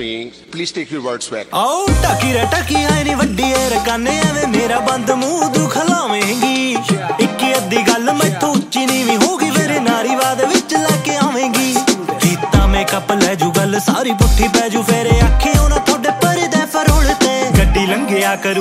me. Please take your words back. आओ टकी रे टकी आए नी वड्डी ए रकाने एवे मेरा बंद मुंह तू खलावेंगी इक्की अद्धी गल मैथों उच्ची नीवीं होगी फिर नारीवाद विच लैके आवेंगी कीता मेकअप लै जू गल सारी पुट्ठी पै जू फिर आखे होना थोड़े परदे फरोल ते गड्डी लंघिया करू